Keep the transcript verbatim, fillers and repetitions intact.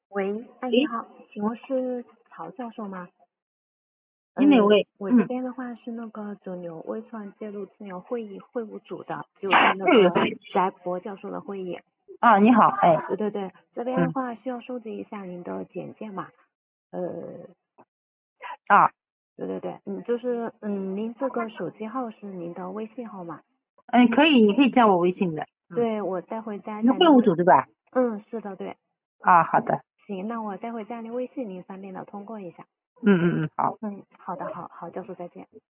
喂，哎，你诶， 好，请问是曹教授吗？呃， 你哪位？ 我这嗯， 边的话是那个肿瘤胃酸介入治疗会议会务组的，就是那个是翟博教授的会议。 啊，你好，哎， 对对对，这边的嗯话需要收集一下您的简介嘛。呃， 啊， 对对对，嗯，就是嗯，您这个手机号是您的微信号吗？ 嗯，可以，你可以加我微信的，嗯， 对，我待会加一你是会下您微， 务组对吧？ 嗯，是的，对， 啊，好的， 行，那我待会加您微信，您方便的通过一下。 嗯嗯嗯，好。 嗯，好的，好好，教授再见。